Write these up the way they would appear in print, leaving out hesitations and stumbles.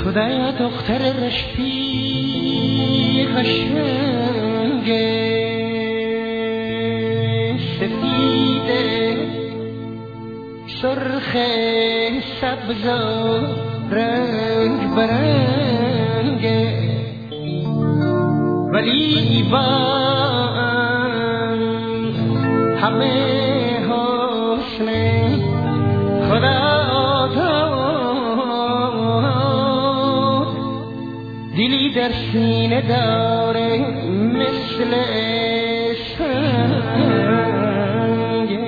خدایا دختر رشتی قشنگه سفیده سرخ سبز و رنگ برنگه ولی با همه حسن خدا دلی در سینه داره مثل سنگه.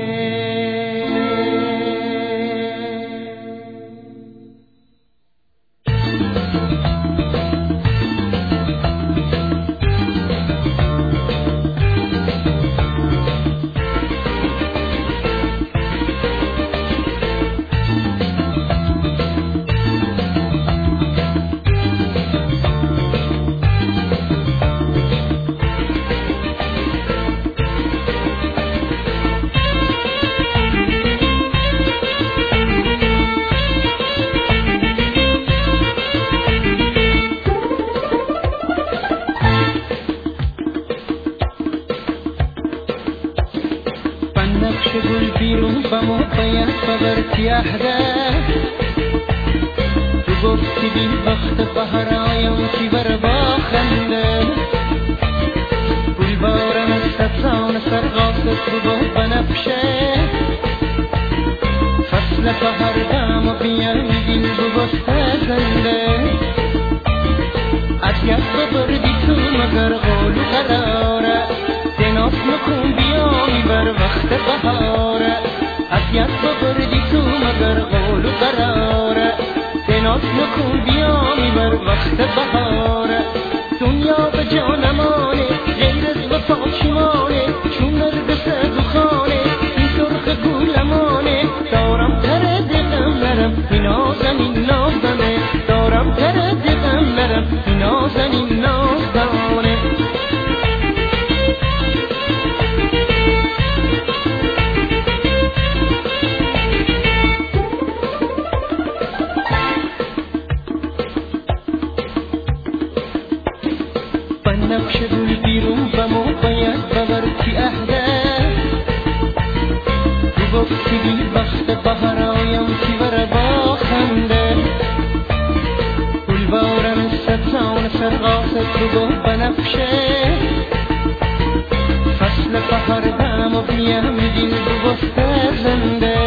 نقش گل بیرون با ما باید ببرتی احده تو گفتی بی وقت بهر آیم کی بر با خنده گل بارم از سبزان سرغاست رو با بنفشه فصل بهر دم و بیان دل ببسته زنده اذیت ببردی تو مگر قول و قراره تناس نکن بیامی بر وقت بهاره اذیت ببردی تو مگر قول و قراره تناس نکن بیامی بر وقت بهاره دنیا به جانمانه غیر از وفا چیمانه چون نرگس دخانه این سرخ گولمانه دارم تره دقم نرم این نازنین نازنه دارم تره دقم نرم این نازنین نازنه نقش گل بیرون با ما باید ببرتی احده تو گفتی بی وقت بهر آیم کی بر با خنده گل بارم سبزان سرغاست رو با بنفشه فصل بهر دم و بیم دل ببسته زنده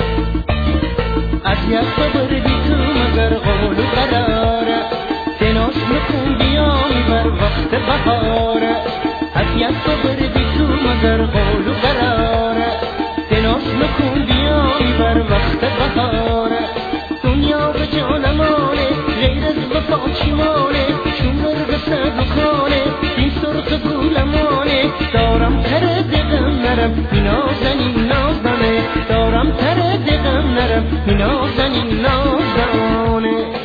اذیت ببردی تو مگر قول و قراره تناس نکن بیامی بر وقت بهاره اذیت ببردی تو مگر قول و قراره تناس نکن بیامی بر وقت بهاره دنیا به جانمانه غیر از وفا چیمانه چون نرگس دخانه این سرخ گولمانه دارم تره دقم نرم این نازنین نازنه دارم تره دقم نرم این نازنین نازنه